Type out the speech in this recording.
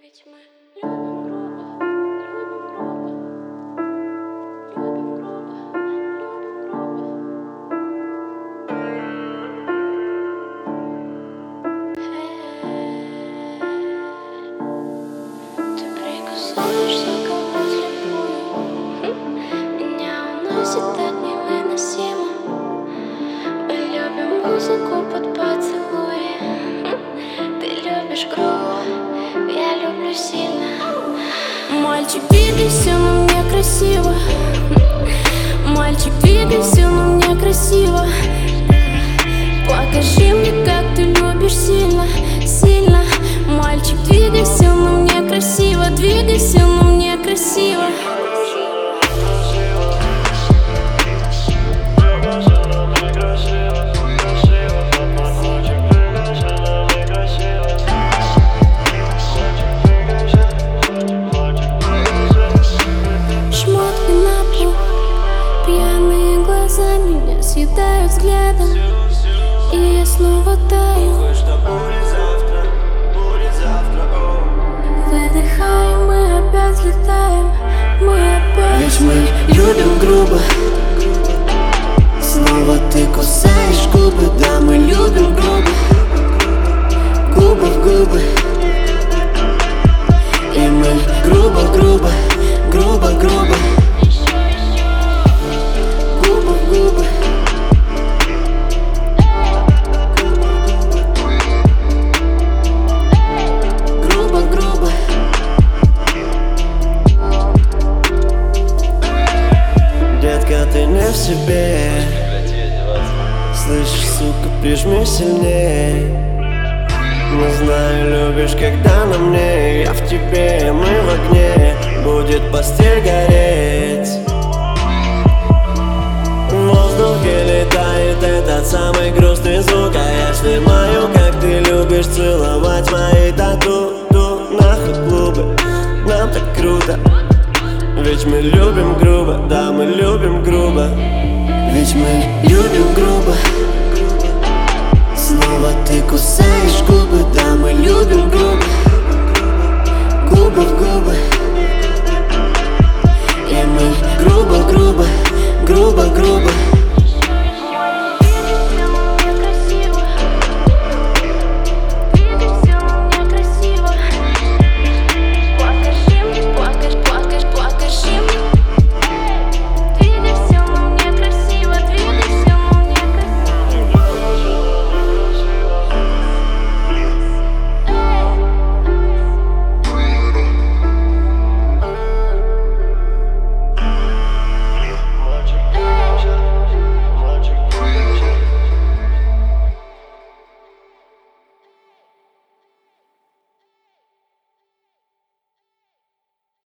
Ведь мы любим грубо, любим грубо, любим грубо, любим грубо. Ты прикасаешься ко мне слепую, меня уносит так невыносимо. Мы любим музыку под поцелуи. Ты любишь грубо, я люблю сильно. Мальчик, двигайся, но мне красиво. Мальчик, двигайся, но мне красиво. Покажи мне, как ты любишь сильно, сильно. Мальчик, двигайся, но мне красиво. Двигайся, но мне красиво. Меня съедают взглядом, и я снова таю. Выдыхаем, мы опять летаем, мы опять. Ведь мы любим грубо. Снова ты кусаешь губы, да, мы любим грубо. Губы в губы. И мы грубо, грубо, грубо, грубо. Ты не в себе. Слышишь, сука, прижми сильней. Не знаю, любишь, когда на мне. Я в тебе, мы в огне. Будет постель гореть. В воздухе летает этот самый грустный звук. А я снимаю, как ты любишь целовать мои тату. Нахуй клубы, нам так круто. Ведь мы любим грубо, да, мы любим грубо. Ведь мы любим грубо. Снова ты кусаешь губы, да, мы любим грубо.